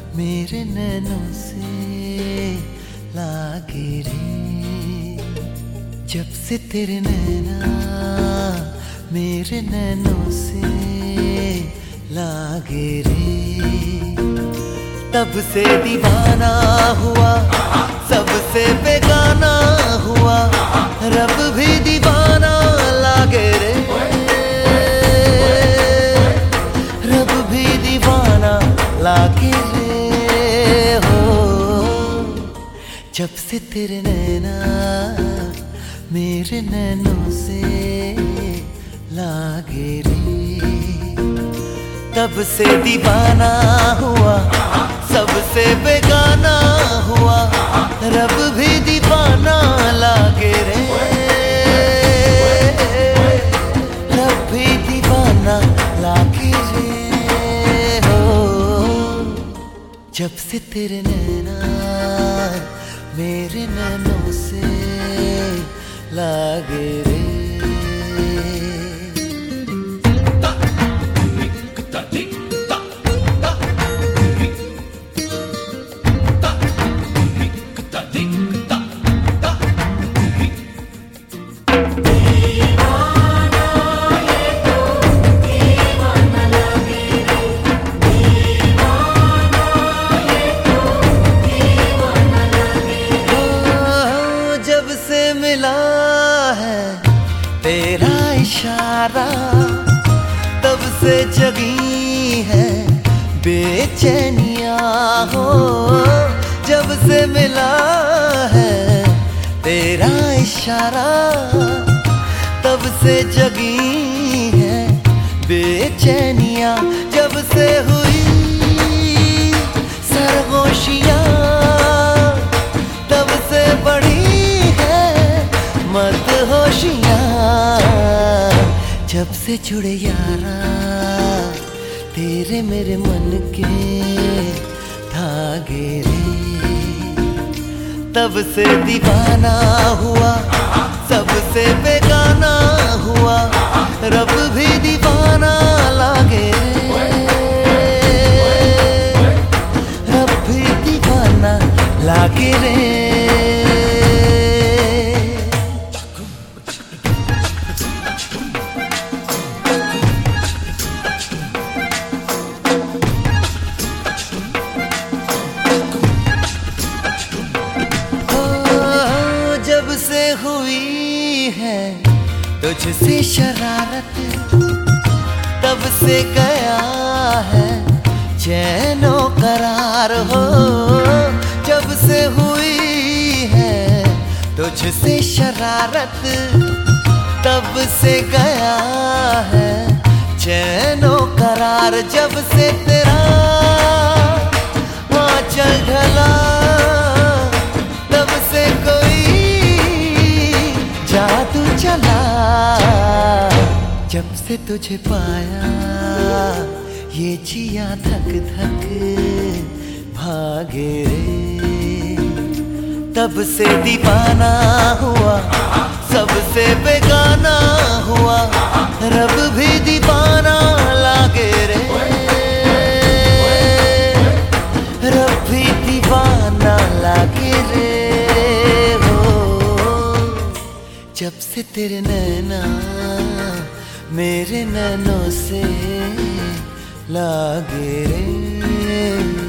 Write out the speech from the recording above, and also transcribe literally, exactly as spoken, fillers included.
मेरे नैनों से लागे रे। जब से तेरे नैना मेरे नैनों से लागे रे, तब से दीवाना हुआ, सबसे बेगाना हुआ, रब भी दीवाना लागे रे, रब भी दीवाना लागे रे हो। जब से तेरे नैना मेरे नैनों से लागे रे, तब से दीवाना हुआ, सबसे बेगाना हुआ, रब भी दीवाना लागे रे, रब भी दीवाना लागे रे हो। जब से तेरे नैना मेरे नैनों से लागे रे। मिला है तेरा इशारा, तब से जगी है बेचैनिया हो। जब से मिला है तेरा इशारा, तब से जगी है बेचैनिया। जब से हुई सरगोशियाँ, तब से बढ़ी मत होशियाँ। जब से जुड़े यारा तेरे मेरे मन के धागे रे, तब से दीवाना हुआ, सबसे बेगाना हुआ, रब भी दीवाना लागे रे, रब भी दीवाना लागे रे। से हुई है तुझसे शरारत, तब से गया है चैनो करार हो। जब से हुई है तुझसे शरारत, तब से गया है चैनो करार। जब से तेरा आंचल ढला, तब से कोई जादू चला। जब से तुझे पाया ये जिया धक धक भागे रे, तब से दीवाना हुआ, सबसे बेगाना हुआ, रब भी दीवाना लागे रे, रब भी दीवाना लागे रे हो। जब से तेरे नैना मेरे नैनों से लागे रे।